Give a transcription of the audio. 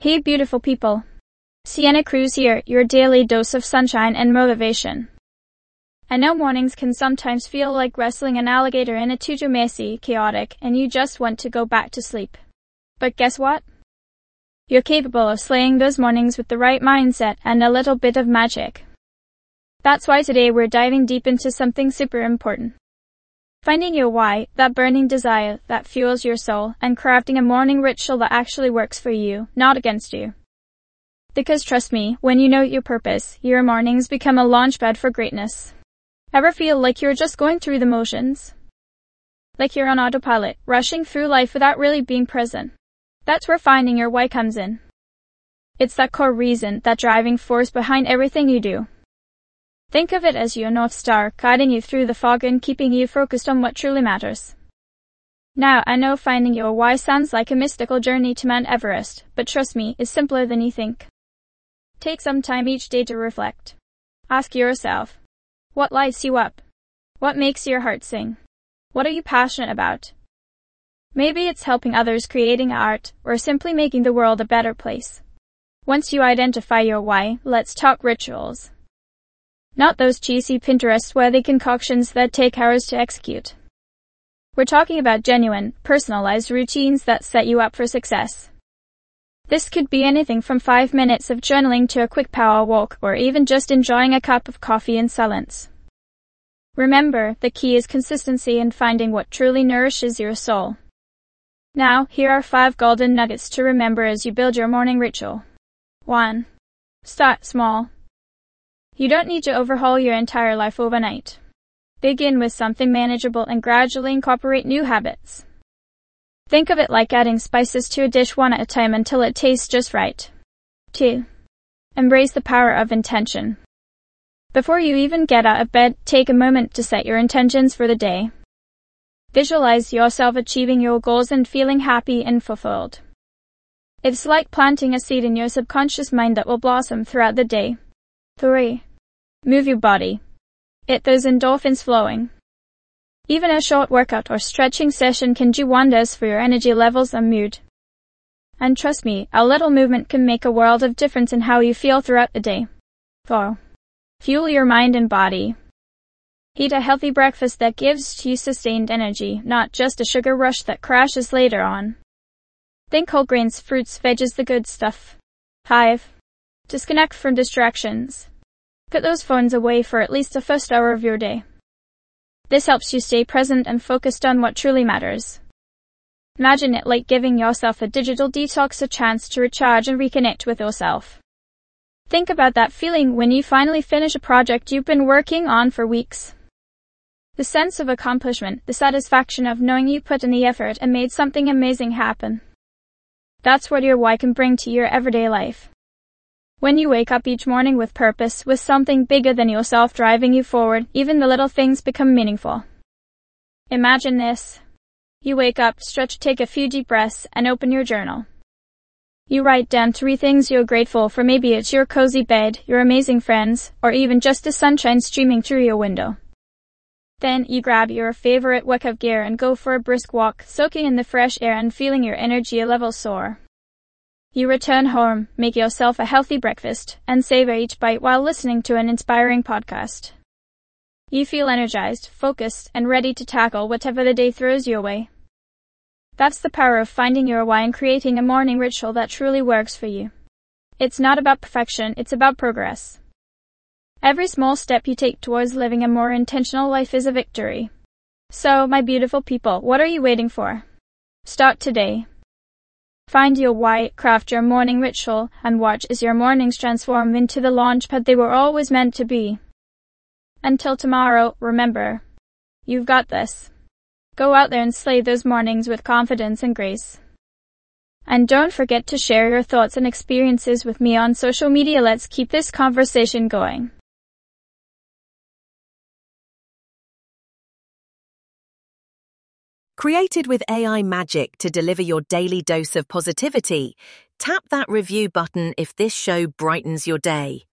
Hey beautiful people. Sienna Cruz here, your daily dose of sunshine and motivation. I know mornings can sometimes feel like wrestling an alligator in a tutu, messy, chaotic, and you just want to go back to sleep. But guess what? You're capable of slaying those mornings with the right mindset and a little bit of magic. That's why today we're diving deep into something super important. Finding your why, that burning desire that fuels your soul, and crafting a morning ritual that actually works for you, not against you. Because trust me, when you know your purpose, your mornings become a launchpad for greatness. Ever feel like you're just going through the motions? Like you're on autopilot, rushing through life without really being present? That's where finding your why comes in. It's that core reason, that driving force behind everything you do. Think of it as your North Star, guiding you through the fog and keeping you focused on what truly matters. Now, I know finding your why sounds like a mystical journey to Mount Everest, but trust me, it's simpler than you think. Take some time each day to reflect. Ask yourself, what lights you up? What makes your heart sing? What are you passionate about? Maybe it's helping others, creating art, or simply making the world a better place. Once you identify your why, let's talk rituals. Not those cheesy Pinterest-worthy concoctions that take hours to execute. We're talking about genuine, personalized routines that set you up for success. This could be anything from 5 minutes of journaling to a quick power walk, or even just enjoying a cup of coffee in silence. Remember, the key is consistency and finding what truly nourishes your soul. Now, here are 5 golden nuggets to remember as you build your morning ritual. 1. Start small. You don't need to overhaul your entire life overnight. Begin with something manageable and gradually incorporate new habits. Think of it like adding spices to a dish one at a time until it tastes just right. 2. Embrace the power of intention. Before you even get out of bed, take a moment to set your intentions for the day. Visualize yourself achieving your goals and feeling happy and fulfilled. It's like planting a seed in your subconscious mind that will blossom throughout the day. 3. Move your body. Get those endorphins flowing. Even a short workout or stretching session can do wonders for your energy levels and mood. And trust me, a little movement can make a world of difference in how you feel throughout the day. 4. Fuel your mind and body. Eat a healthy breakfast that gives you sustained energy, not just a sugar rush that crashes later on. Think whole grains, fruits, veggies, the good stuff. 5. Disconnect from distractions. Put those phones away for at least the first hour of your day. This helps you stay present and focused on what truly matters. Imagine it like giving yourself a digital detox, a chance to recharge and reconnect with yourself. Think about that feeling when you finally finish a project you've been working on for weeks. The sense of accomplishment, the satisfaction of knowing you put in the effort and made something amazing happen. That's what your why can bring to your everyday life. When you wake up each morning with purpose, with something bigger than yourself driving you forward, even the little things become meaningful. Imagine this. You wake up, stretch, take a few deep breaths, and open your journal. You write down 3 things you're grateful for. Maybe it's your cozy bed, your amazing friends, or even just the sunshine streaming through your window. Then you grab your favorite workout gear and go for a brisk walk, soaking in the fresh air and feeling your energy level soar. You return home, make yourself a healthy breakfast, and savor each bite while listening to an inspiring podcast. You feel energized, focused, and ready to tackle whatever the day throws your way. That's the power of finding your why and creating a morning ritual that truly works for you. It's not about perfection, it's about progress. Every small step you take towards living a more intentional life is a victory. So, my beautiful people, what are you waiting for? Start today. Find your why, craft your morning ritual, and watch as your mornings transform into the launchpad they were always meant to be. Until tomorrow, remember, you've got this. Go out there and slay those mornings with confidence and grace. And don't forget to share your thoughts and experiences with me on social media. Let's keep this conversation going. Created with AI magic to deliver your daily dose of positivity, tap that review button if this show brightens your day.